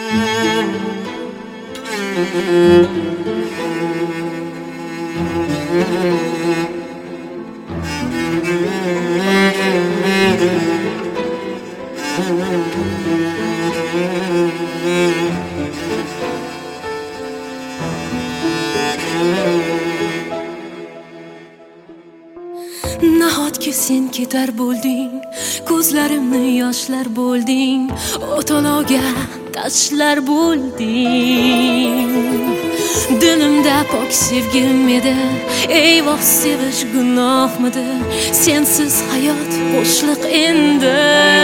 Nahotki sen ketar bo'lding, ko'zlarimni yoshlar bo'lding, o'taloga tashlar bo'lding. Dilimda pok sevgim edi, eyvoh sevish gunohmidi? Sensiz hayot bo'shliq endi.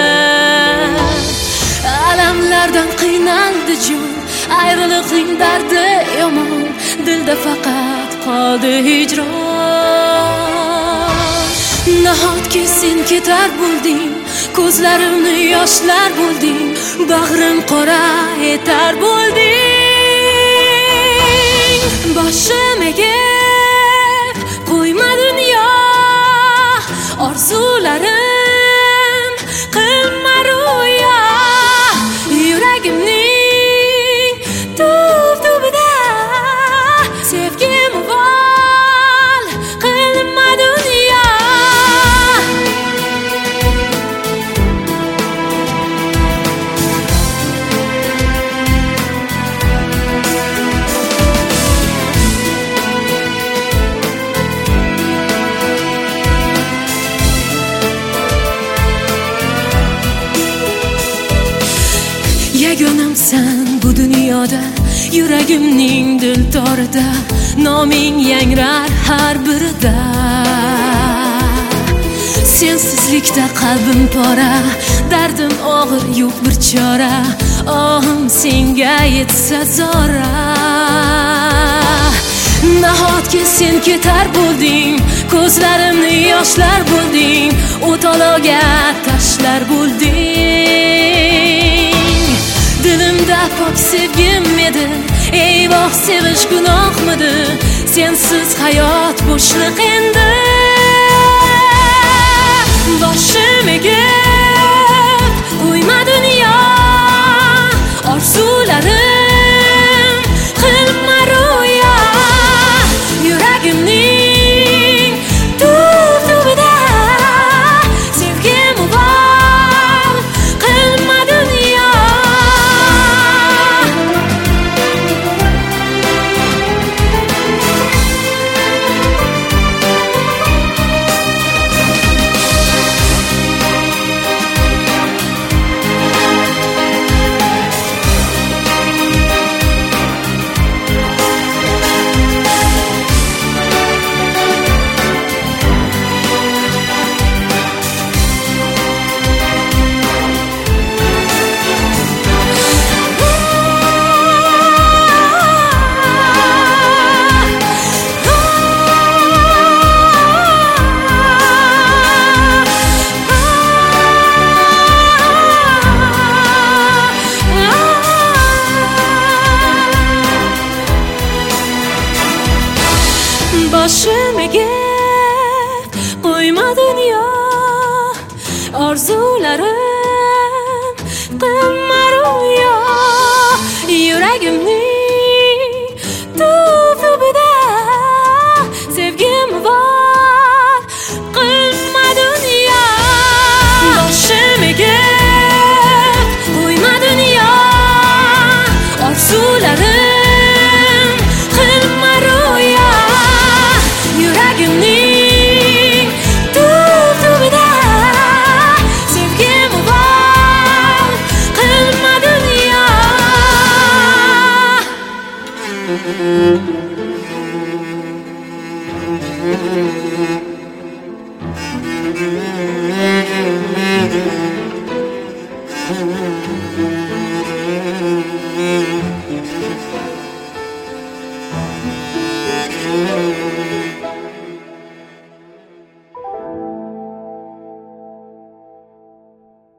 Alamlardan qiynaldi jon, ayriliqning dardi yomon, dilda faqat qoldi hijron. Nahotki sen ketar bo'lding, ko'zlarimni yoshlar bo'lding, bag'rim qora etar bo'lding. Boshim egib qo'yma dunyo, orzularim qilma ro'yo. Yuragimning tub-tubida sevgim vol qilma dunyo. Yagonamsan bu dunyoda, yuragimning diltorida, noming yangrar har birida. Sensizlikda qalbim pora, dardim og'ir, yo'q bir chora, ohim senga yetsa zora. Nahotki sen ketar bo'lding, ko'zlarimni yoshlar bo'lding, o'taloga tashlar bo'lding. Dilimda pok sevgim edi, eyvoh sevish gunohmidi? Sensiz hayot bo'shliq endi. Boshim egib qo'yma dunyo, orzularim qilma ro'yo. Yuragimning tub-tubida sevgim vol qilma dunyo. Boshim egib qo'yma dunyo, orzularim qilma ro'yo. Yuragimning tub-tubida sevgim vol qilma dunyo. Boshim egib qo'yma dunyo, orzularim qilma ro'yo. Yuragimning tub-tubida sevgim vol qilma dunyo.